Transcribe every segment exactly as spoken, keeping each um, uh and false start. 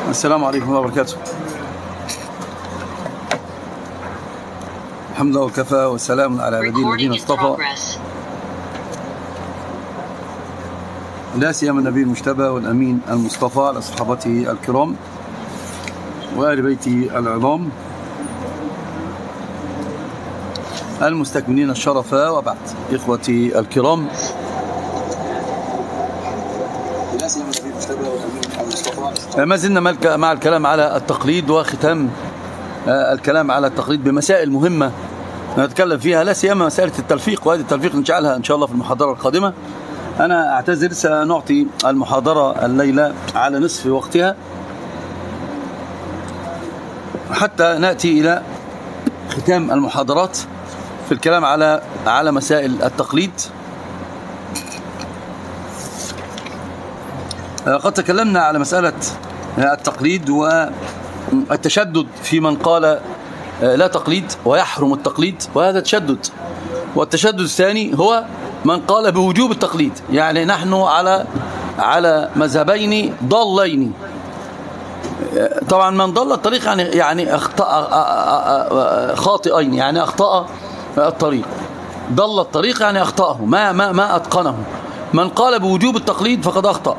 السلام عليكم ورحمة الله وبركاته. الحمد لله وكفى والسلام على عباده الذين اصطفى، لا سيما النبي المجتبى والأمين المصطفى على صحابته الكرام وآل بيته العظام المستكملين الشرف، وبعد. إخوتي الكرام، ما زلنا مع الكلام على التقليد وختام الكلام على التقليد بمسائل مهمة نتكلم فيها، لا سيما مسألة التلفيق، وهذه التلفيق نجعلها إن شاء الله في المحاضرة القادمة. أنا أعتذر، سنعطي المحاضرة الليلة على نصف وقتها حتى نأتي إلى ختام المحاضرات في الكلام على على مسائل التقليد. قد تكلمنا على مسألة التقليد والتشدد في من قال لا تقليد ويحرم التقليد، وهذا تشدد. والتشدد الثاني هو من قال بوجوب التقليد، يعني نحن على على مذهبين ضالين. طبعا من ضل الطريق يعني يعني اخطأ خاطئين، يعني اخطأ الطريق. ضل الطريق يعني اخطأه، ما ما ما اتقنه. من قال بوجوب التقليد فقد اخطأ.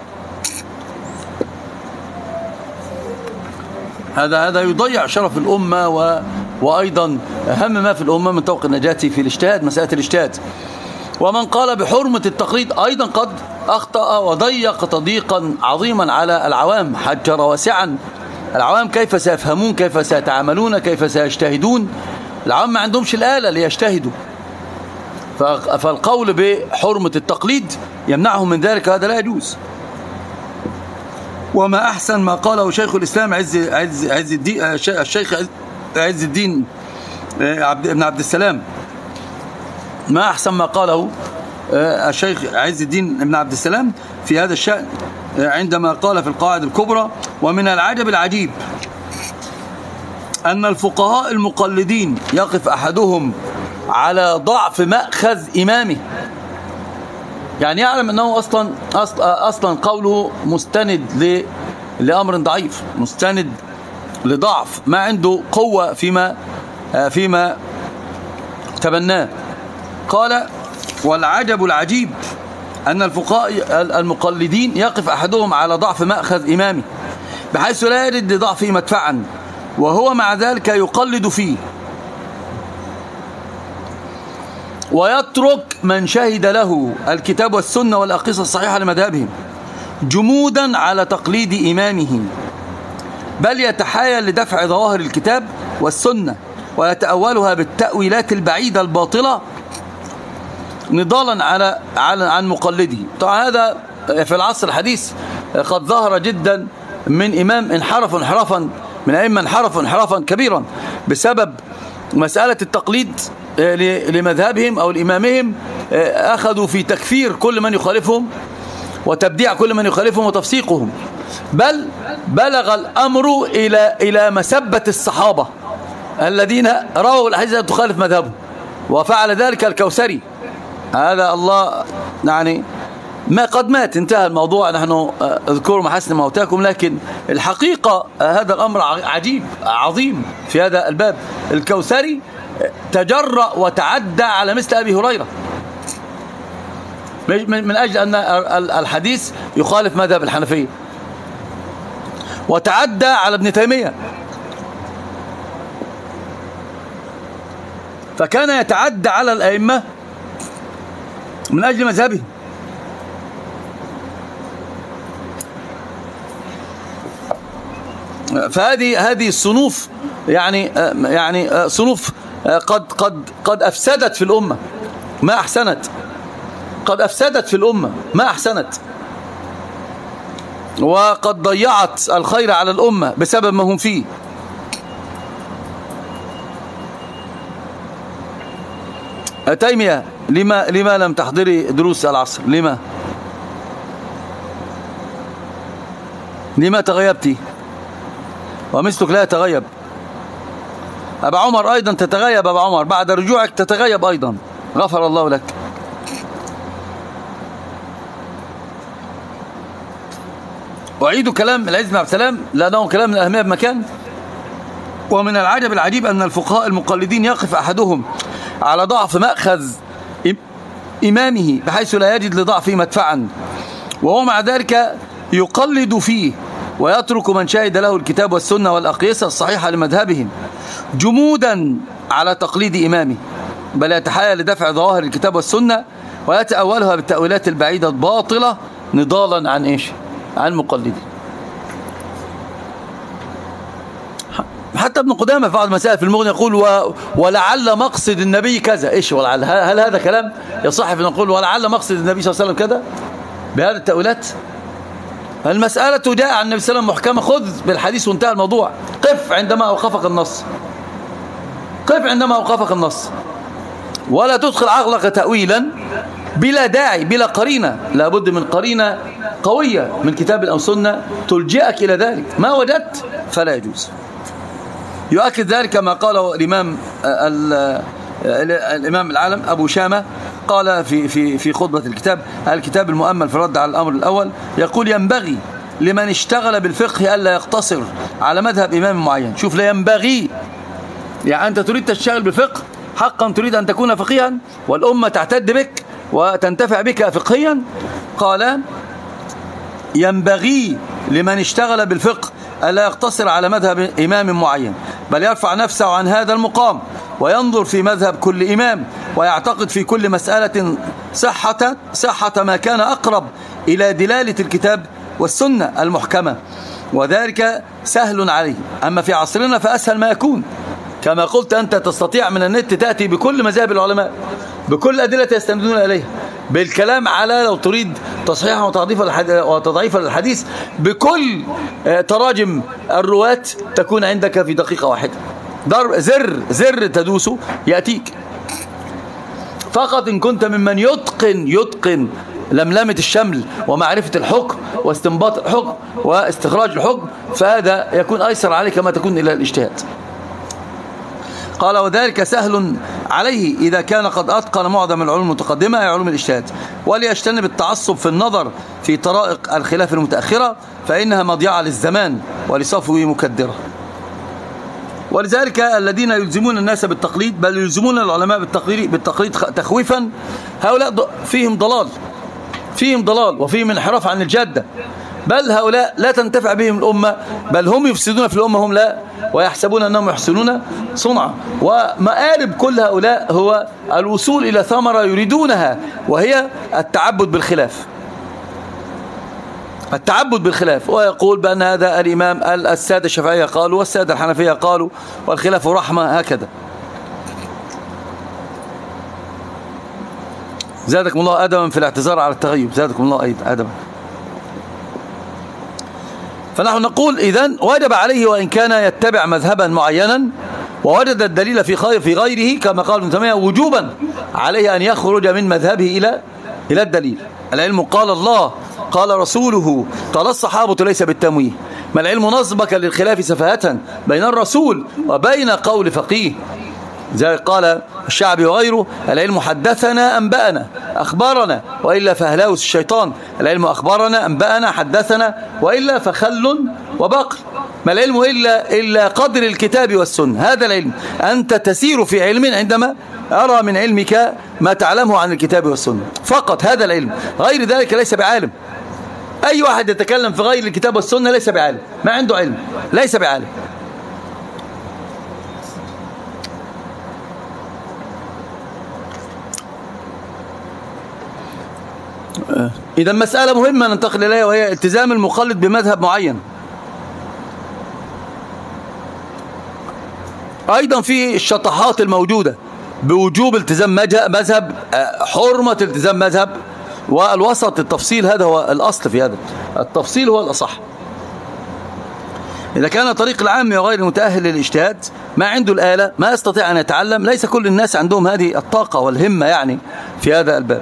هذا هذا يضيع شرف الأمة، و وأيضا أهم ما في الأمة من طوق النجاة في الاجتهاد، مسألة الاجتهاد. ومن قال بحرمة التقليد أيضا قد أخطأ وضيق تضييقا عظيما على العوام، حجر واسعا. العوام كيف سيفهمون، كيف سيتعاملون، كيف سيجتهدون؟ العوام ما عندهمش الآلة ليجتهدوا. فالقول بحرمة التقليد يمنعهم من ذلك، هذا لا يجوز. وما أحسن ما قاله شيخ الإسلام عز عز عز الدين الشيخ عز الدين عبد ابن عبد السلام، ما أحسن ما قاله الشيخ عز الدين ابن عبد السلام في هذا الشأن عندما قال في القواعد الكبرى: ومن العجب العجيب أن الفقهاء المقلدين يقف أحدهم على ضعف مأخذ إمامه، يعني يعلم أنه أصلا أصلا قوله مستند لأمر ضعيف، مستند لضعف، ما عنده قوة فيما فيما تبناه. قال: والعجب العجيب أن الفقهاء المقلدين يقف أحدهم على ضعف مأخذ إمامه بحيث لا يجد لضعفه مدفعا، وهو مع ذلك يقلد فيه ويترك من شهد له الكتاب والسنة والأقيسة الصحيحة لمذهبهم جمودا على تقليد إمامه، بل يتحايل لدفع ظواهر الكتاب والسنة ويتأولها بالتأويلات البعيدة الباطلة نضالا على عن مقلده. طبعا هذا في العصر الحديث قد ظهر جدا من إمام انحرف انحرافا من أئمة انحرفوا انحرافا كبيرا بسبب مسألة التقليد لمذهبهم أو لإمامهم. أخذوا في تكفير كل من يخالفهم وتبديع كل من يخالفهم وتفسيقهم، بل بلغ الأمر إلى إلى مسبة الصحابة الذين رووا الأحاديث التي تخالف مذهبهم، وفعل ذلك الكوثري. هذا الله يعني ما قد مات، انتهى الموضوع، نحن اذكروا محاسن موتاكم. لكن الحقيقة هذا الأمر عجيب عظيم في هذا الباب. الكوثري تجرأ وتعدى على مثل أبي هريرة من أجل أن الحديث يخالف مذهب الحنفية، وتعدى على ابن تيمية، فكان يتعدى على الأئمة من أجل مذهبه. فهذه هذه الصنوف يعني يعني صنوف قد قد قد أفسدت في الأمة ما أحسنت، قد أفسدت في الأمة ما أحسنت، وقد ضيعت الخير على الأمة بسبب ما هم فيه. تيمية، لما لما لم تحضري دروس العصر؟ لما لما تغيبتي؟ ومثلك لا يتغيب. أبا عمر أيضا تتغيب، أبا عمر بعد رجوعك تتغيب أيضا، غفر الله لك. أعيد كلام العز بن عبد السلام لأنه كلام من الأهمية بمكان. ومن العجب العجيب أن الفقهاء المقلدين يقف أحدهم على ضعف مأخذ إمامه بحيث لا يجد لضعفه مدفعا، وهو مع ذلك يقلد فيه ويترك من شهد له الكتاب والسنة والأقيسة الصحيحة لمذهبهم جمودا على تقليد إمامه، بل يتحايل لدفع ظواهر الكتاب والسنة ويتأولها بالتأويلات البعيدة الباطلة نضالا عن إيش؟ عن مقلدين. حتى ابن قدامة في بعض المسائل في المغني يقول و... ولعل مقصد النبي كذا. إيش ولعل؟ هل هذا كلام يصح أن نقول ولعل مقصد النبي صلى الله عليه وسلم كذا بهذه التأويلات؟ المسألة جاء عن النبي صلى الله عليه وسلم محكمة، خذ بالحديث وانتهى الموضوع. قف عندما أوقفك النص، قف عندما أوقفك النص، ولا تدخل عقلك تأويلا بلا داعي بلا قرينة. لابد من قرينة قوية من كتاب أو سنة تلجئك إلى ذلك. ما وجدت فلا يجوز. يؤكد ذلك ما قاله الإمام الإمام العالم أبو شامة، قال في في في خطبة الكتاب الكتاب المؤمل في الرد على الأمر الأول، يقول ينبغي لمن اشتغل بالفقه ألا يقتصر على مذهب إمام معين. شوف، لا ينبغي، يعني أنت تريد تشتغل بالفقه حقا، تريد أن تكون فقيها والأمة تعتد بك وتنتفع بك فقهيا، قال ينبغي لمن اشتغل بالفقه ألا يقتصر على مذهب إمام معين، بل يرفع نفسه عن هذا المقام وينظر في مذهب كل إمام ويعتقد في كل مسألة صحة صحة ما كان أقرب إلى دلالة الكتاب والسنة المحكمة، وذلك سهل عليه. أما في عصرنا فأسهل ما يكون، كما قلت أنت تستطيع من النت تأتي بكل مذاهب العلماء بكل أدلة يستندون إليها، بالكلام على لو تريد تصحيحا وتضعيفا للحديث بكل تراجم الرواة تكون عندك في دقيقة واحدة. زر زر تدوسه يأتيك. فقط إن كنت ممن يتقن يتقن لملمة الشمل ومعرفة الحكم واستنباط الحكم واستخراج الحكم، فهذا يكون أيسر عليك ما تكون إلى الاجتهاد. قال وذلك سهل عليه إذا كان قد أتقن معظم العلوم المتقدمة أي علوم الاجتهاد، وليجتنب التعصب في النظر في طرائق الخلاف المتأخرة فإنها مضيعة للزمان ولصفوه مكدرة. ولذلك الذين يلزمون الناس بالتقليد بل يلزمون العلماء بالتقليد, بالتقليد تخويفا، هؤلاء فيهم ضلال فيهم ضلال وفيهم انحراف عن الجادة، بل هؤلاء لا تنتفع بهم الأمة، بل هم يفسدون في الأمة هم لا، ويحسبون أنهم يحسنون صنعا. ومآلب كل هؤلاء هو الوصول إلى ثمرة يريدونها، وهي التعبد بالخلاف التعبد بالخلاف ويقول بأن هذا الإمام السادة الشافعية قالوا والسادة الحنفية قالوا والخلاف رحمة، هكذا. زادكم الله أدبا في الاعتذار على التغيب، زادكم الله أيضا أدبا. فنحن نقول إذن وجب عليه وإن كان يتبع مذهبا معينا ووجد الدليل في خير في غيره كما قال ابن تيمية وجوبا عليه أن يخرج من مذهبه إلى إلى الدليل. العلم قال الله قال رسوله قال الصحابة ليس بالتمويه، ما العلم نصبك للخلاف سفاهة بين الرسول وبين قول فقيه. زي قال الشعبي وغيره العلم حدثنا أنبأنا أخبارنا وإلا فهلاوس الشيطان، العلم أخبارنا أنبأنا حدثنا وإلا فخل وبقر، ما العلم إلا, إلا قدر الكتاب والسنة. هذا العلم أنت تسير في علم عندما أرى من علمك ما تعلمه عن الكتاب والسنة فقط، هذا العلم، غير ذلك ليس بعالم. أي واحد يتكلم في غير الكتاب والسنة ليس بعالم، ما عنده علم، ليس بعالم. إذا مسألة مهمة ننتقل إليها وهي التزام المقلد بمذهب معين. أيضا في الشطحات الموجودة بوجوب التزام مذهب، حرمة التزام مذهب، والوسط التفصيل هذا هو الأصل في هذا، التفصيل هو الأصح. إذا كان طريق العام وغير المتأهل للاجتهاد ما عنده الآلة ما يستطيع أن يتعلم، ليس كل الناس عندهم هذه الطاقة والهمة يعني في هذا الباب،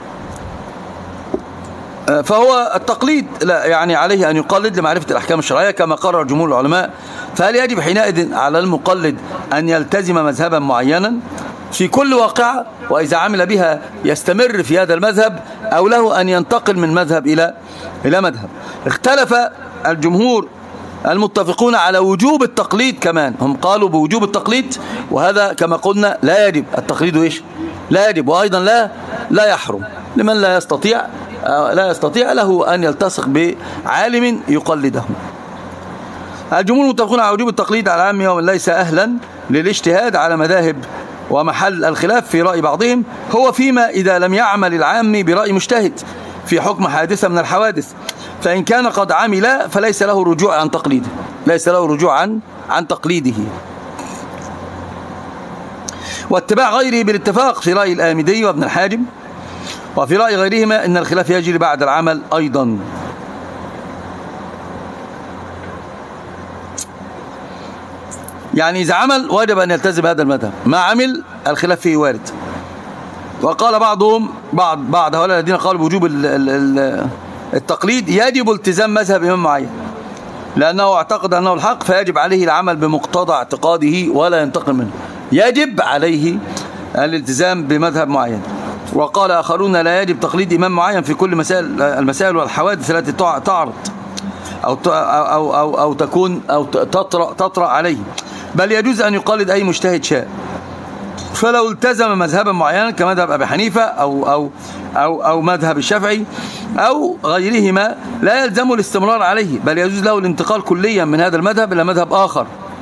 فهو التقليد لا يعني عليه أن يقلد لمعرفة الأحكام الشرعية كما قرر جمهور العلماء. فهل يجب حينئذ على المقلد أن يلتزم مذهبا معينا في كل واقعة، وإذا عمل بها يستمر في هذا المذهب، أو له أن ينتقل من مذهب إلى إلى مذهب؟ اختلف الجمهور المتفقون على وجوب التقليد كمان، هم قالوا بوجوب التقليد، وهذا كما قلنا لا يجب التقليد، إيش لا يجب، وأيضا لا لا يحرم لمن لا يستطيع لا يستطيع له أن يلتصق بعالم يقلده. الجمهور متفقون على وجوب التقليد على عامه ومن ليس أهلا للاجتهاد على مذاهب، ومحل الخلاف في رأي بعضهم هو فيما إذا لم يعمل العام برأي مجتهد في حكم حادثة من الحوادث، فإن كان قد عمل فليس له رجوع عن تقليده، ليس له رجوع عن عن تقليده. واتباع غيره بالاتفاق في رأي الآمدي وابن الحاجب، وفي رأي غيرهما إن الخلاف يجري بعد العمل أيضا. يعني إذا عمل واجب أن يلتزم هذا المذهب، ما عمل الخلاف فيه وارد. وقال بعضهم بعض بعض هؤلاء الذين قالوا بوجوب التقليد يجب التزام مذهب إمام معين لأنه اعتقد أنه الحق، فيجب عليه العمل بمقتضى اعتقاده ولا ينتقل منه، يجب عليه الالتزام بمذهب معين. وقال آخرون لا يجب تقليد إمام معين في كل مسائل المسائل والحوادث التي تعرض أو أو أو أو تكون أو تطرأ تطرأ عليه، بل يجوز أن يقلد أي مجتهد شاء. فلو التزم مذهبا معينا كمذهب أبي حنيفة أو أو أو أو مذهب الشافعي أو غيرهما لا يلزم الاستمرار عليه، بل يجوز له الانتقال كليا من هذا المذهب إلى مذهب آخر.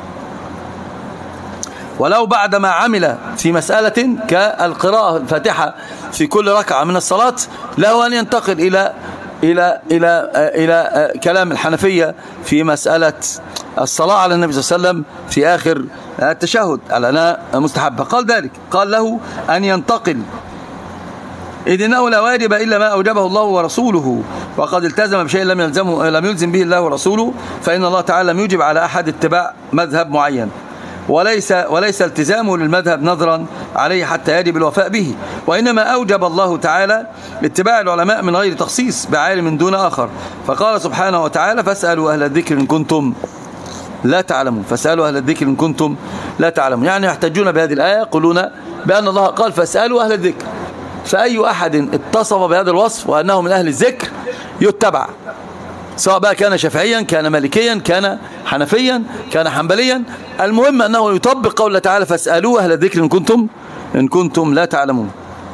ولو بعدما عمل في مسألة كالقراءة الفاتحة في كل ركعة من الصلاة له أن ينتقل إلى إلى إلى إلى كلام الحنفية في مسألة الصلاة على النبي صلى الله عليه وسلم في آخر التشهد على أنها مستحبة. قال ذلك قال له أن ينتقل، إذ إنه لا واجب إلا ما أوجبه الله ورسوله، وقد التزم بشيء لم يلزمه لم يلزم به الله ورسوله، فإن الله تعالى لم يوجب على أحد اتباع مذهب معين، وليس وليس التزامه للمذهب نظرا عليه حتى يجب الوفاء به، وإنما أوجب الله تعالى اتباع العلماء من غير تخصيص بعالم دون آخر. فقال سبحانه وتعالى فاسألوا أهل الذكر إن كنتم لا تعلمون، فاسألوا أهل الذكر إن كنتم لا تعلمون، يعني يحتجون بهذه الآية يقولون بأن الله قال فاسألوا أهل الذكر، فأي أحد اتصف بهذا الوصف وأنه من أهل الذكر يتبع، سواء بقى كان شافعيا كان مالكيا كان حنفيا كان حنبليا، المهم أنه يطبق قول الله تعالى فاسألوا أهل الذكر إن كنتم إن كنتم لا تعلمون.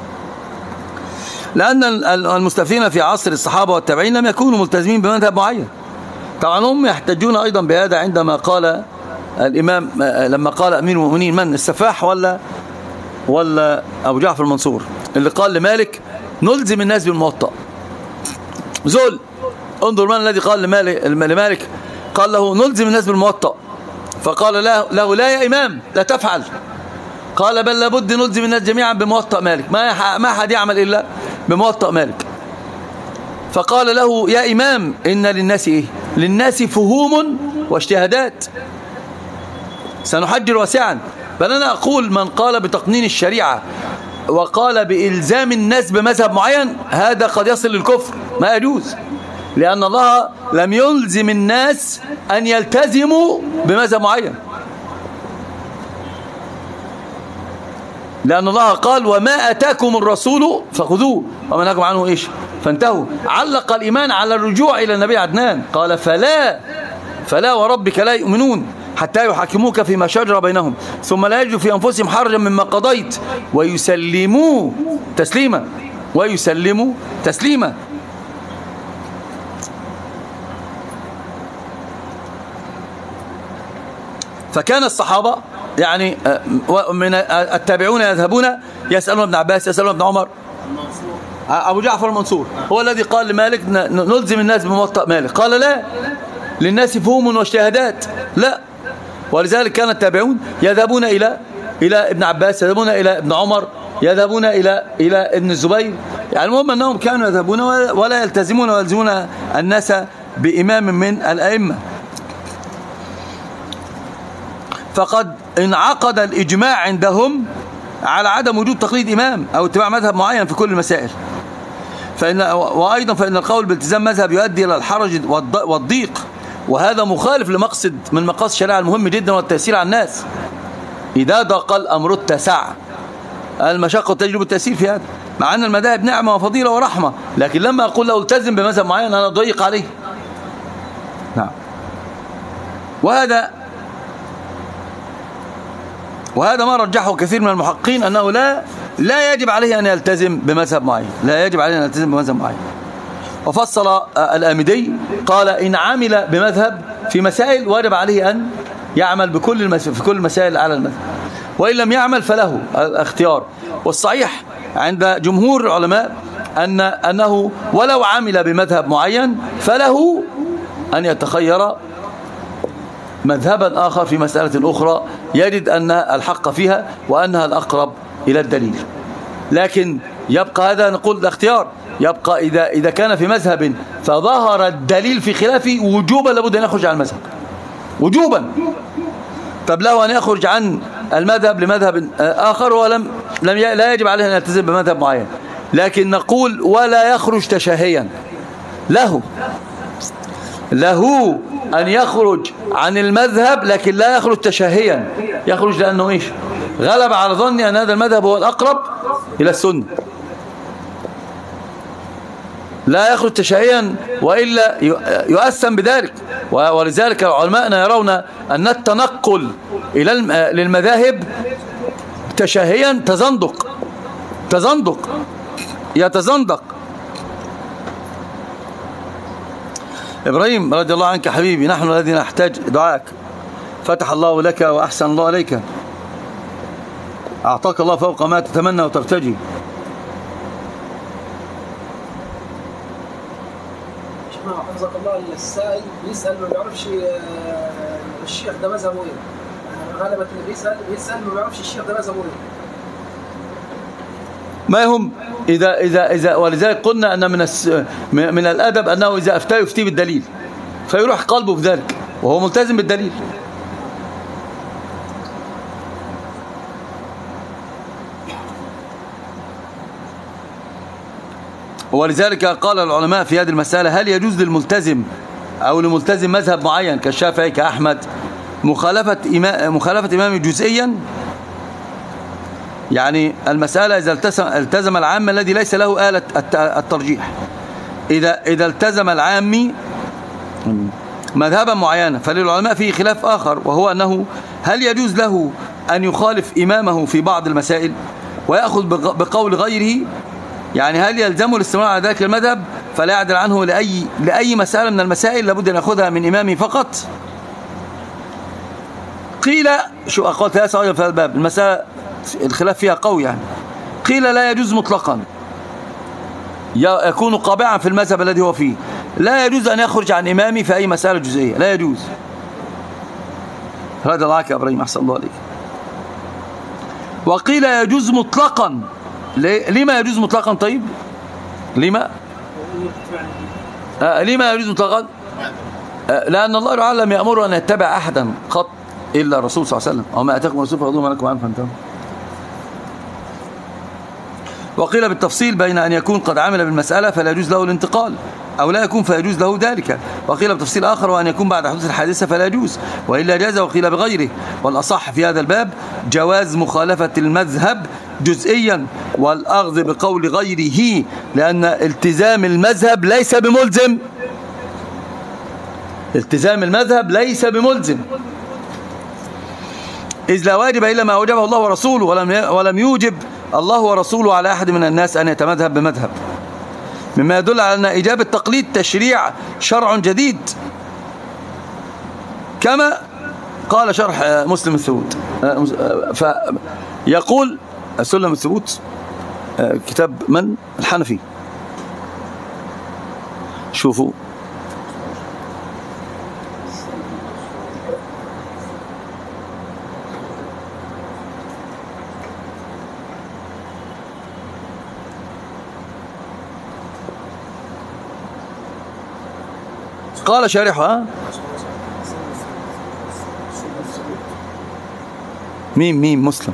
لأن المستفتين في عصر الصحابة والتابعين لم يكونوا ملتزمين بمذهب معين. طبعا هم يحتجون أيضا بهذا عندما قال الإمام لما قال أمير المؤمنين من السفاح ولا ولا أبو جعفر المنصور اللي قال لمالك نلزم الناس بالموطأ، زول انظر من الذي قال لمالك, لمالك قال له نلزم الناس بالموطأ، فقال له, له لا يا إمام لا تفعل، قال بل لابد نلزم الناس جميعا بموطأ مالك، ما ما حد يعمل إلا بموطأ مالك. فقال له يا إمام إن للناس إيه؟ للناس فهوم واجتهادات سنحجر واسعا، بل أنا أقول من قال بتقنين الشريعة وقال بإلزام الناس بمذهب معين هذا قد يصل للكفر، ما يجوز، لأن الله لم يلزم الناس أن يلتزموا بمذهب معين، لأن الله قال وما أتاكم الرسول فخذوه وما نهاكم عنه إيش فانتهوا. علق الإيمان على الرجوع إلى النبي عدنان، قال فلا فلا وربك لا يؤمنون حتى يحكموك فيما شجر بينهم ثم لا يجدوا في أنفسهم حرجا مما قضيت ويسلموا تسليما ويسلموا تسليما. فكان الصحابة يعني من التابعون يذهبون يسألون ابن عباس يسألون ابن عمر، أبو جعفر المنصور هو الذي قال لمالك نلزم الناس بموطأ مالك، قال لا للناس فهم واجتهادات لا، ولذلك كان التابعون يذهبون إلى إلى ابن عباس يذهبون إلى ابن عمر يذهبون إلى إلى ابن الزبير، يعني المهم أنهم كانوا يذهبون ولا يلتزمون ويلزمون الناس بإمام من الأئمة. فقد انعقد الإجماع عندهم على عدم وجود تقليد إمام أو اتباع مذهب معين في كل المسائل. فإن وأيضا فإن القول بالتزام مذهب يؤدي إلى الحرج والضيق، وهذا مخالف لمقصد من مقاصد الشريعة المهم جدا والتأثير على الناس. إذا ضاق الأمر اتسع، المشقة تجلب التأثير في هذا، مع أن المذاهب نعمة وفضيلة ورحمة، لكن لما أقول له التزم بمذهب معين أنا أضيق عليه. وهذا وهذا ما رجحه كثير من المحققين، أنه لا لا يجب عليه أن يلتزم بمذهب معين، لا يجب عليه أن يلتزم بمذهب معين. وفصل الآمدي قال إن عمل بمذهب في مسائل وجب عليه أن يعمل بكل المسائل في كل المسائل على المذهب، وإن لم يعمل فله الاختيار. والصحيح عند جمهور العلماء أن أنه ولو عمل بمذهب معين فله أن يتخير مذهبا آخر في مسألة أخرى يجد أن الحق فيها وأنها الأقرب إلى الدليل. لكن يبقى هذا نقول الاختيار يبقى إذا إذا كان في مذهب فظهر الدليل في خلافه وجوبا لابد أن يخرج عن المذهب وجوبا. طب له أن يخرج عن المذهب لمذهب آخر ولم لم لا يجب عليه أن يلتزم بمذهب معين، لكن نقول ولا يخرج تشهيا، له له أن يخرج عن المذهب لكن لا يخرج تشهيا، يخرج لأنه إيش؟ غلب على ظني أن هذا المذهب هو الأقرب إلى السنة، لا يخرج تشهيا وإلا يؤثم بذلك. ولذلك علماءنا يرون أن التنقل إلى للمذاهب تشهيا تزندق تزندق يتزندق. إبراهيم رضي الله عنك حبيبي، نحن الذين نحتاج دعاءك، فتح الله لك وأحسن الله عليك، أعطاك الله فوق ما تتمنى وترتجي. حفظك الله، السائل بيسأل ما بيعرفش الشيخ ده مذهبه ايه، غالبا اللي بيسأل بيسأل ما بيعرفش الشيخ ده مذهبه ايه. ما هم إذا إذا إذا ولذلك قلنا أن من من الأدب أنه إذا أفتى يفتي بالدليل فيروح قلبه في ذلك وهو ملتزم بالدليل. ولذلك قال العلماء في هذه المسألة هل يجوز للملتزم أو لملتزم مذهب معين كالشافعي كأحمد مخالفة إمام مخالفة إمامه جزئيا؟ يعني المسألة إذا التزم, التزم العام الذي ليس له آلة الترجيح، إذا إذا التزم العامي مذهبا معينا فللعلماء فيه خلاف آخر، وهو أنه هل يجوز له أن يخالف إمامه في بعض المسائل ويأخذ بقول غيره؟ يعني هل يلزمه الاستمرار على ذلك المذهب فلا يعدل عنه لأي لأي مسألة من المسائل لابد أن يأخذها من إمامه فقط؟ قيل شو أقول ثلاثة أيضا في الباب المسألة الخلاف فيها قوي، يعني قيل لا يجوز مطلقا، يكون قابعا في المذهب الذي هو فيه، لا يجوز أن يخرج عن إمامي في أي مسألة جزئية، لا يجوز. هذا معك يا إبراهيم أحسن الله عليك. وقيل يجوز مطلقا. لما يجوز مطلقا؟ طيب لما آه لما يجوز مطلقا؟ آه لأن الله تعالى لم يأمره أن يتبع أحدا قط إلا الرسول صلى الله عليه وسلم، وما أتاكم الرسول فخذوه وما نهاكم عنه فانتهوا. وقيل بالتفصيل بين أن يكون قد عمل بالمسألة فلا يجوز له الانتقال أو لا يكون فيجوز له ذلك، وقيل بتفصيل آخر وأن يكون بعد حدوث الحادثة فلا يجوز وإلا جاز، وقيل بغيره. والأصح في هذا الباب جواز مخالفة المذهب جزئيا والأخذ بقول غيره، لأن التزام المذهب ليس بملزم، التزام المذهب ليس بملزم، إذ لا واجب إلا ما أوجبه الله ورسوله، ولم ولم يوجب الله ورسوله على أحد من الناس أن يتمذهب بمذهب، مما يدل على أن إيجاب التقليد تشريع شرع جديد، كما قال شرح مسلم الثبوت. فيقول سلم الثبوت كتاب من؟ الحنفي. شوفوا قال شارحها ميم ميم مسلم.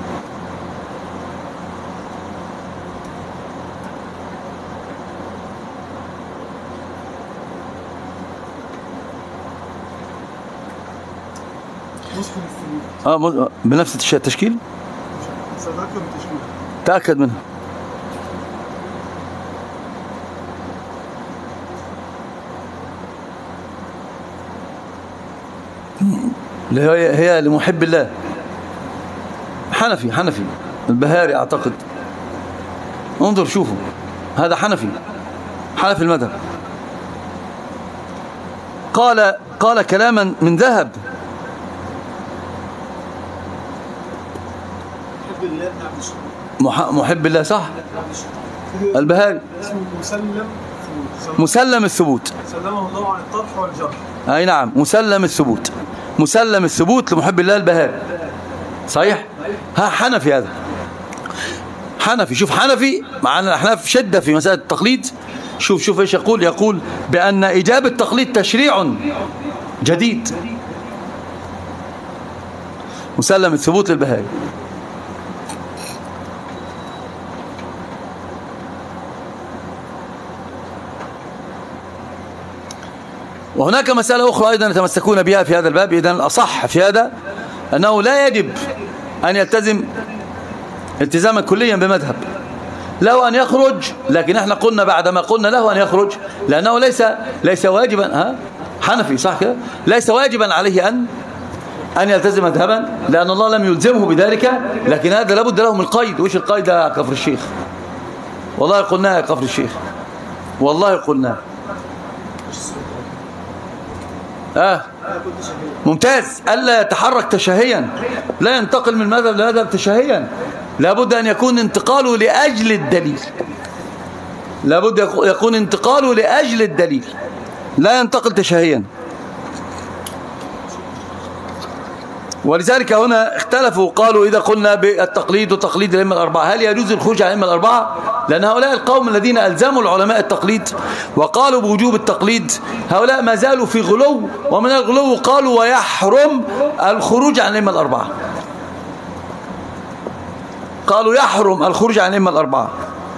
اه بنفس التشكيل، تأكد منها. اللي هي هي لمحب الله. حنفي حنفي البهاري أعتقد، انظر شوفوا، هذا حنفي حنفي المذهب. قال قال كلاما من ذهب. محب الله صح. البهاري مسلم مسلم الثبوت، سلمه الله عن الطرح والجرح. اي نعم، مسلم الثبوت، مسلم الثبوت لمحب الله البهاري صحيح. ها حنفي، هذا حنفي. شوف حنفي، مع ان الاحناف شده في مساله التقليد. شوف شوف ايش يقول، يقول بان ايجاب التقليد تشريع جديد. مسلم الثبوت للبهاري. وهناك مسألة أخرى أيضا يتمسكون بها في هذا الباب. إذن الأصح في هذا أنه لا يجب أن يلتزم التزاما كليا بمذهب، له أن يخرج، لكن احنا قلنا بعدما قلنا له أن يخرج لأنه ليس ليس واجبا. ها حنفي صح كده، ليس واجبا عليه أن أن يلتزم مذهبا لأن الله لم يلزمه بذلك، لكن هذا لابد له من قيد. وإيش القيد يا كفر الشيخ؟ والله قلناه يا كفر الشيخ، والله قلناه. آه ممتاز. ألا يتحرك تشهيا، لا ينتقل من مذهب لمذهب تشهيا، لابد أن يكون انتقاله لأجل الدليل، لابد يكون انتقاله لأجل الدليل، لا ينتقل تشهيا. ولذلك هنا اختلفوا، قالوا إذا قلنا بالتقليد وتقليد الأئمة الأربعة هل يجوز الخروج عن الأئمة الأربعة؟ لأن هؤلاء القوم الذين ألزموا العلماء التقليد وقالوا بوجوب التقليد هؤلاء ما زالوا في غلو، ومن الغلو قالوا ويحرم الخروج عن الأئمة الأربعة، قالوا يحرم الخروج عن الأئمة الأربعة.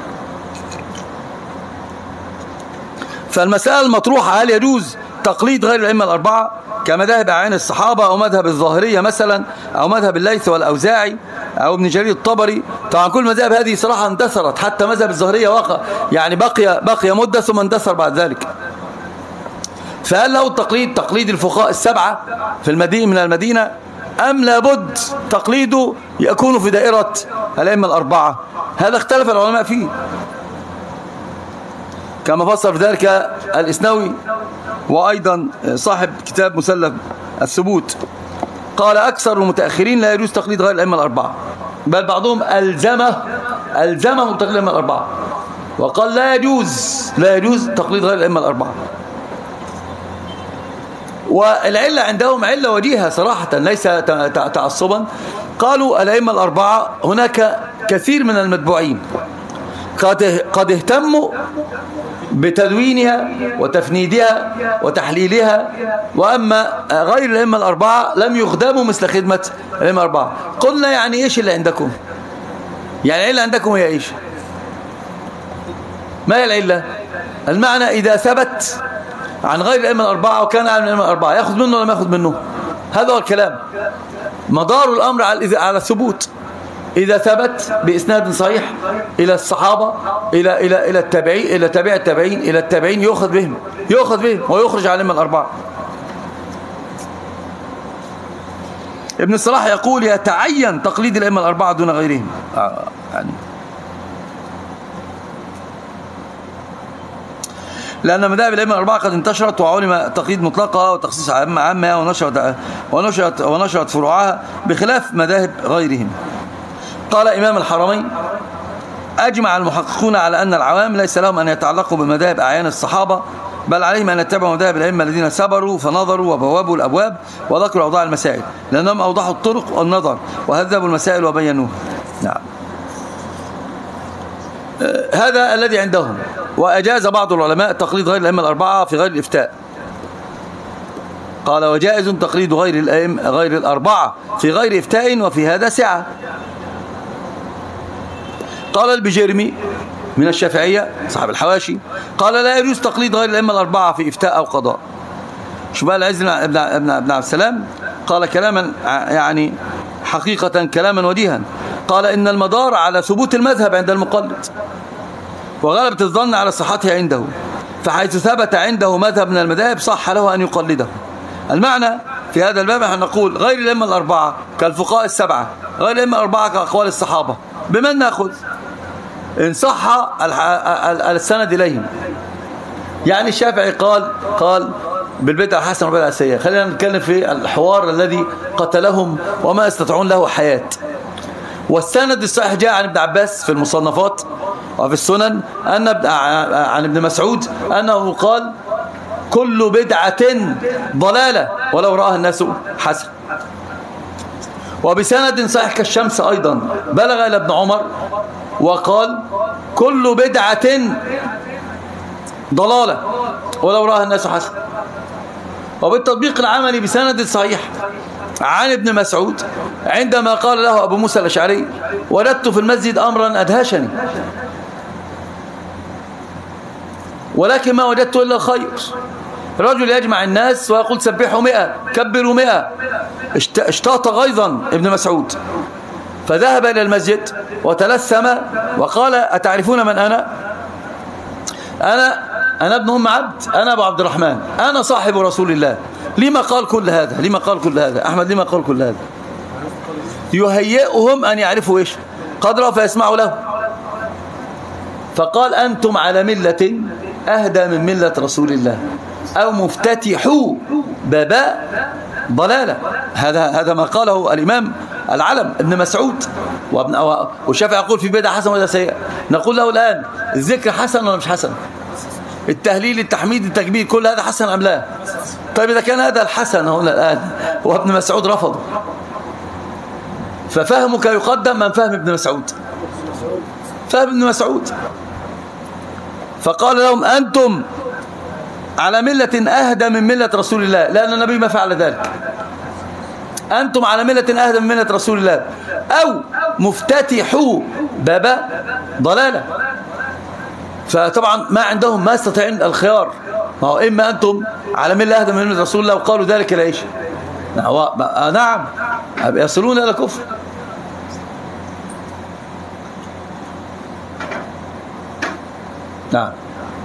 فالمسألة المطروحة هل يجوز تقليد غير الأئمة الأربعة كمذاهب أعيان الصحابة أو مذهب الظاهرية مثلا أو مذهب الليث والأوزاعي أو ابن جرير الطبري؟ طبعا كل المذاهب هذه صراحة اندثرت، حتى مذهب الظاهرية وقع يعني بقي بقي مدة ثم اندثر بعد ذلك. فهل له التقليد تقليد الفقهاء السبعة في المدينة من المدينة، أم لابد تقليده يكون في دائرة الأئمة الأربعة؟ هذا اختلف العلماء فيه، كما فسر في ذلك الإسنوي وأيضا صاحب كتاب مسلم الثبوت. قال أكثر المتأخرين لا يجوز تقليد غير الأئمة الأربعة، بل بعضهم ألزمه ألزمه تقليد الأئمة الأربعة، وقال لا يجوز لا يجوز تقليد غير الأئمة الأربعة. والعلة عندهم علة وجيهة صراحة ليس تعصبا. قالوا الأئمة الأربعة هناك كثير من المتبوعين قد قد اهتموا بتدوينها وتفنيدها وتحليلها، وأما غير الأئمة الأربعة لم يخدموا مثل خدمة الأئمة الأربعة. قلنا يعني إيش اللي عندكم؟ يعني العلة عندكم هي إيش؟ ما هي العلة؟ المعنى إذا ثبت عن غير الأئمة الأربعة وكان عن الأئمة الأربعة يأخذ منه ولا ما يأخذ منه؟ هذا هو الكلام. مدار الأمر على الثبوت. إذا ثبت بإسناد صحيح إلى الصحابة إلى إلى إلى التابعين إلى تابع التابعين إلى التابعين يؤخذ بهم يؤخذ بهم ويخرج عن الأئمة الأربعة. ابن الصلاح يقول يتعين تقليد الأئمة الأربعة دون غيرهم. آه يعني لأن مذاهب الأئمة الأربعة قد انتشرت وعلم تقييد مطلقة وتخصيص عامة عامة ونشرت ونشرت ونشرت فروعها بخلاف مذاهب غيرهم. قال إمام الحرمين أجمع المحققون على أن العوام ليس لهم أن يتعلقوا بمذاهب أعيان الصحابة، بل عليهم أن يتبعوا مذاهب الأئمة الذين سبروا فنظروا وبوابوا الأبواب وذكروا أوضاع المسائل، لأنهم أوضحوا الطرق والنظر وهذبوا المسائل وبينوها. نعم، هذا الذي عندهم. وأجاز بعض العلماء تقليد غير الأئمة الأربعة في غير الإفتاء. قال وجائز تقليد غير الأئمة غير الأربعة في غير إفتاء وفي هذا سعة. قال البجيرمي من الشافعية صاحب الحواشي قال لا يجوز تقليد غير الأئمة الأربعة في إفتاء أو قضاء. شو بقى العز بن عبد السلام؟ قال كلاما يعني حقيقة كلاما وديها. قال إن المدار على ثبوت المذهب عند المقلد وغلبة الظن على صحته عنده، فحيث ثبت عنده مذهب من المذاهب صح له أن يقلده، المعنى في هذا الباب احنا نقول غير الأئمة الأربعة كالفقهاء السبعة، غير الأئمة الأربعة كأقوال الصحابة، بمن نأخذ؟ إن صح السند إليهم. يعني الشافعي قال قال بالبدعة حسنة وبالبدعة السيئة. خلينا نتكلم في الحوار الذي قتلهم وما يستطيعون له حياة. والسند الصحيح جاء عن ابن عباس في المصنفات وفي السنن أن عن ابن مسعود أنه قال كل بدعة ضلالة ولو رآها الناس حسن. وبسند صحيح كالشمس أيضا بلغ إلى ابن عمر وقال كل بدعة ضلالة ولو رآها الناس حسن. وبالتطبيق العملي بسند صحيح عن ابن مسعود عندما قال له أبو موسى الأشعري وجدت في المسجد أمرا أدهشني ولكن ما وجدت إلا الخير. رجل يجمع الناس ويقول سبحوا مئة كبروا مئة. اشتاط غيظا ابن مسعود فذهب إلى المسجد وتلثم وقال أتعرفون من أنا؟ أنا أنا ابن أم عبد، أنا أبو عبد الرحمن، أنا صاحب رسول الله. لما قال كل هذا؟ لما قال كل هذا أحمد؟ لما قال كل هذا؟ يهيئهم أن يعرفوا إيش قدره فيسمعوا له. فقال أنتم على ملة أهدى من ملة رسول الله أو مفتتحوا بابا ضلالة. هذا هذا ما قاله الإمام العلم ابن مسعود. والشافعي يقول في بدعة حسنة ولا سيئة. نقول له الآن الذكر حسن ولا مش حسن؟ التهليل التحميد التكبير كل هذا حسن أم لا؟ طيب إذا كان هذا الحسن هنا الآن وابن مسعود رفضه ففهمك يقدم من فهم ابن مسعود. فهم ابن مسعود فقال لهم أنتم على ملة أهدى من ملة رسول الله لأن النبي ما فعل ذلك. أنتم على ملة أهدى من ملة رسول الله أو مفتتحوا باب ضلالة. فطبعا ما عندهم ما يستطيعون الخيار. ما هو إما أنتم على ملة أهدى من ملة رسول الله وقالوا ذلك ليش؟ نعم يصلون إلى كفر. نعم.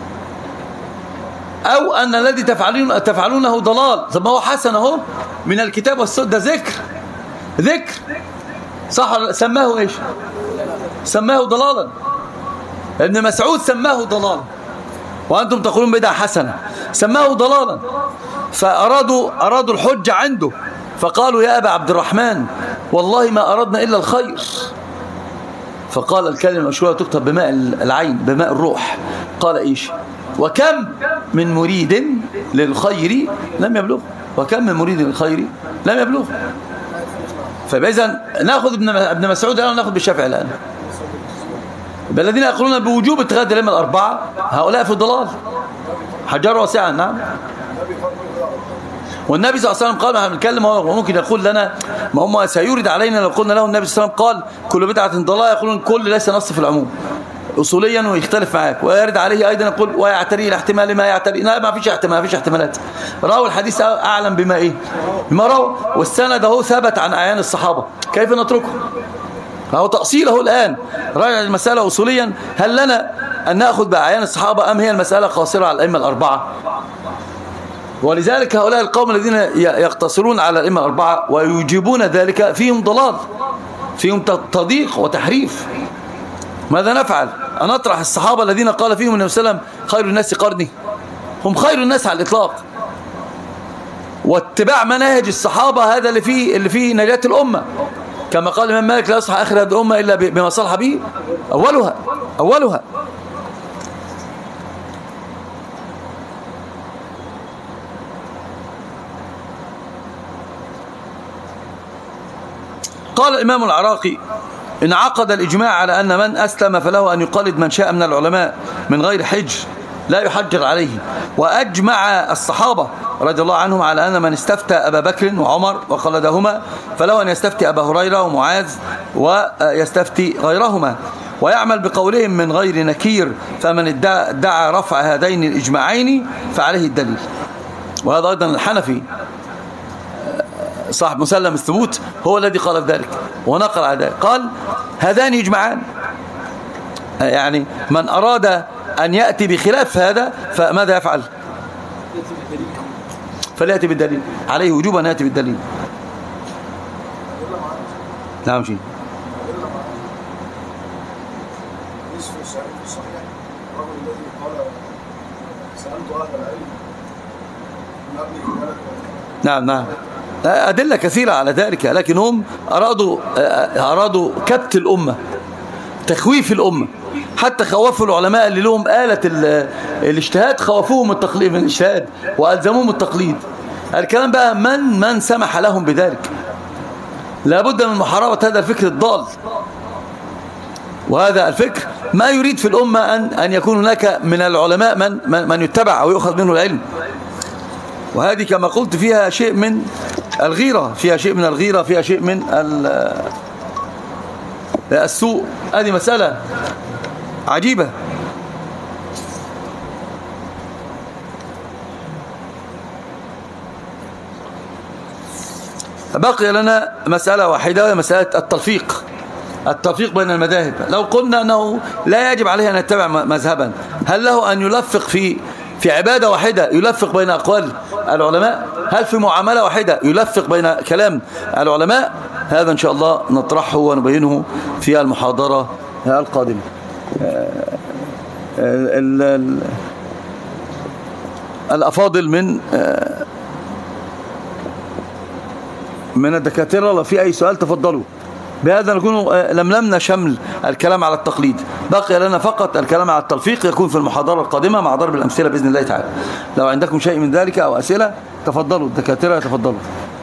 أو أن الذي تفعلون تفعلونه ضلال. طب ما هو حسن اهو من الكتاب والسنة، ده ذكر ذكر صح. سماه إيش؟ سماه ضلالا. ابن مسعود سماه ضلالا وأنتم تقولون بدعة حسنة. سماه ضلالا فأرادوا أرادوا الحجة عنده فقالوا يا أبا عبد الرحمن والله ما أردنا إلا الخير. فقال الكلمة المشهورة تكتب بماء العين بماء الروح. قال إيش؟ وكم من مريد للخير لم يبلغ. وكم من مريد للخير لم يبلغ. فإذا نأخذ ابن مسعود الآن ونأخذ بالشافعي الآن. الذين يقولون بوجوب اتخاذ الأئمة الأربعة هؤلاء في الضلال حجر واسعا. نعم. والنبي صلى الله عليه وسلم قال ما بنتكلم وممكن يقول لنا ما هم سيورد علينا لو قلنا له النبي صلى الله عليه وسلم قال كل بدعة ضلالة يقولون كل ليس نص في العموم أصوليا ويختلف معاك. ويرد عليه أيضا يقول ويعتري الاحتمال ما يعتري. لا ما فيش احتمال ما فيش احتمالات. راوا الحديث أعلم بما إيه بما راوا والسند هو ثبت عن أعيان الصحابة كيف نتركه؟ فهو تأصيله الآن راجع المسألة أصوليا هل لنا أن نأخذ بأعيان الصحابة أم هي المسألة قاصرة على الأئمة الأربعة؟ ولذلك هؤلاء القوم الذين يقتصرون على الأئمة الأربعة ويجيبون ذلك فيهم ضلال فيهم تضييق وتحريف. ماذا نفعل؟ أن نطرح الصحابة الذين قال فيهم النبي صلى الله عليه وسلم خير الناس قرني. هم خير الناس على الإطلاق. واتباع مناهج الصحابة هذا اللي فيه اللي فيه نجاة الأمة كما قال الإمام مالك لا يصلح آخر هذه الأمة إلا بما صلح به أولها أولها. قال الإمام العراقي انعقد الإجماع على أن من أسلم فله أن يقلد من شاء من العلماء من غير حج لا يحجر عليه. وأجمع الصحابة رضي الله عنهم على أن من استفتى أبا بكر وعمر وقلدهما فله أن يستفتي أبا هريرة ومعاذ ويستفتي غيرهما ويعمل بقولهم من غير نكير. فمن ادعى رفع هذين الإجماعين فعليه الدليل. وهذا أيضا الحنفي صاحب مسلم الثبوت هو الذي قال ذلك ونقل على ذلك. قال هذان يجمعان يعني من أراد أن يأتي بخلاف هذا فماذا يفعل؟ فليأتي بالدليل، عليه وجوبا أن يأتي بالدليل. نعم شيء نعم نعم أدلة كثيرة على ذلك، لكن هم أرادوا أرادوا كبت الأمة، تخويف الأمة، حتى خوفوا العلماء اللي لهم آلة الاجتهاد، خوفوهم التقليد من الاجتهاد وألزموهم التقليد. الكلام بقى من من سمح لهم بذلك؟ لابد من محاربة هذا الفكر الضال، وهذا الفكر ما يريد في الأمة أن أن يكون هناك من العلماء من من, من يتبع أو يؤخذ منه العلم. وهذه كما قلت فيها شيء من الغيرة، فيها شيء من الغيرة، فيها شيء من السوء. هذه مسألة عجيبة. بقي لنا مسألة واحدة وهي مسألة التلفيق، التلفيق بين المذاهب. لو قلنا أنه لا يجب عليه أن يتبع مذهبا، هل له أن يلفق في في عبادة واحدة يلفق بين أقوال العلماء؟ هل في معاملة واحدة يلفق بين كلام العلماء؟ هذا إن شاء الله نطرحه ونبينه في المحاضرة القادمة. الأفاضل من من الدكاترة لو في أي سؤال تفضلوا. بهذا نكون لملمنا شمل الكلام على التقليد، بقي لنا فقط الكلام على التلفيق، يكون في المحاضرة القادمة مع ضرب الأمثلة بإذن الله تعالى. لو عندكم شيء من ذلك أو أسئلة تفضلوا، الدكاترة تفضلوا.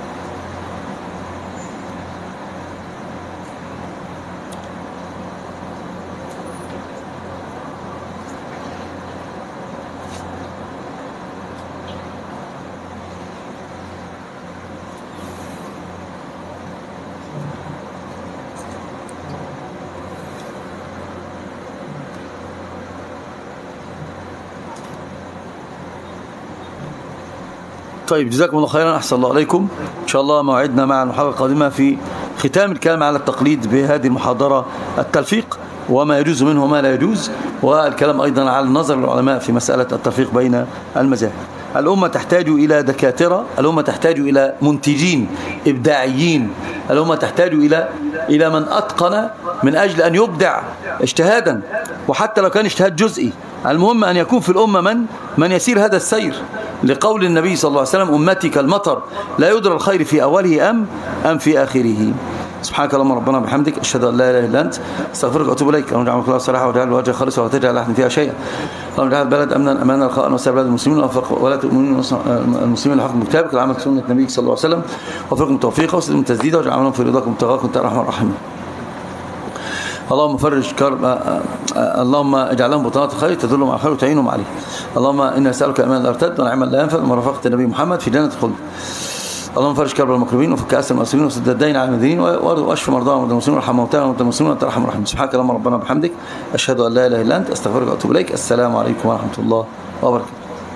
طيب جزاكم الله خيرا، أحسن الله عليكم. إن شاء الله موعدنا مع المحاضرة القادمة في ختام الكلام على التقليد بهذه المحاضرة، التلفيق وما يجوز منه وما لا يجوز، والكلام أيضا على النظر العلماء في مسألة التلفيق بين المذاهب. الأمة تحتاج إلى دكاترة، الأمة تحتاج إلى منتجين إبداعيين، الأمة تحتاج إلى إلى من أتقن من أجل أن يبدع اجتهادا، وحتى لو كان اجتهاد جزئي، المهم أن يكون في الأمة من من يسير هذا السير، لقول النبي صلى الله عليه وسلم: أمتي كالمطر لا يدرى الخير في أوله أم أم في آخره. سبحانك اللهم ربنا وبحمدك، أشهد أن لا إله إلا أنت، أستغفرك وأتوب إليك. اللهم اجعل كلها صلاحا واجعل الوجه خالصا ولا تجعل أحد فيها شيئا. اللهم اجعل البلد أمنا أمانا رخاء وسائر بلاد المسلمين، ولا تؤمنون المسلمين لحكم كتابك العمل سنة نبيك صلى الله عليه وسلم، وفقكم توفيقا وسددهم تسديدا، واجعل عملهم في رضاكم وتقاكم أنت الرحمن الرحيم. اللهم فرج كرب، اللهم اجعل لهم بطانات الخير تدلهم على الخير وتعينهم عليه. اللهم إنا نسألك أمان لا يرتد ونعما لا ينفد ومرافقة النبي محمد في جنة الخلد. اللهم فرج كرب المكروبين وفك أسر المأسورين وسد الدين على المدينين واشف مرضانا ومرضى المسلمين وارحم موتانا وموتى المسلمين وانت الرحمن الرحيم. سبحانك اللهم ربنا وبحمدك، أشهد أن لا إله إلا أنت، أستغفرك وأتوب إليك. السلام عليكم ورحمة الله وبركاته.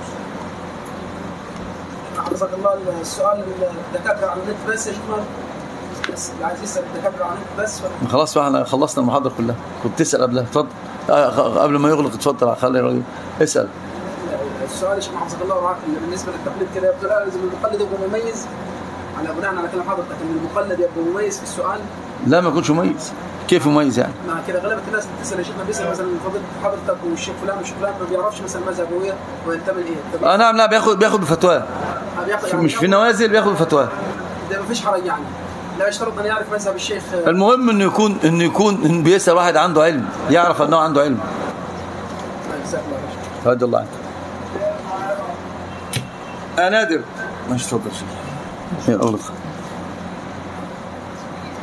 حفظك الله. السؤال الدكاترة على النت بس يا جماعة، بس اللي عايز يسأل الدكاترة على النت بس. خلاص احنا خلصنا المحاضرة كلها. كنت تسأل قبلها، اتفضل. قبل ما يغلق اتفضل، خلي الراجل اسأل. السؤال يا شيخ حفظك الله وراك، بالنسبة للتقليد كده يبدو لازم المقلد يبقى مميز، على بناء على كلام حضرتك ان المقلد يبقى مميز في السؤال. لا ما يكونش مميز. كيف مميز يعني؟ ما كده غالبا الناس بتسال يا شيخنا، بيسال مثلا فضيله حضرتك والشيخ فلان والشيخ فلان ما بيعرفش مثلا مذهبه ايه وينتمي لايه. اه نعم، لا بياخد بياخد بفتواه. يعني مش في النوازل بياخد بفتواه. ده ما فيش حرج يعني، لا يشترط ان يعرف مذهب الشيخ. المهم انه يكون انه يكون إن بيسال واحد عنده علم، يعرف انه عنده علم. جزاك الله خير. رضي الله عنك. يا نادر ماشي، اتفضل. يا الله.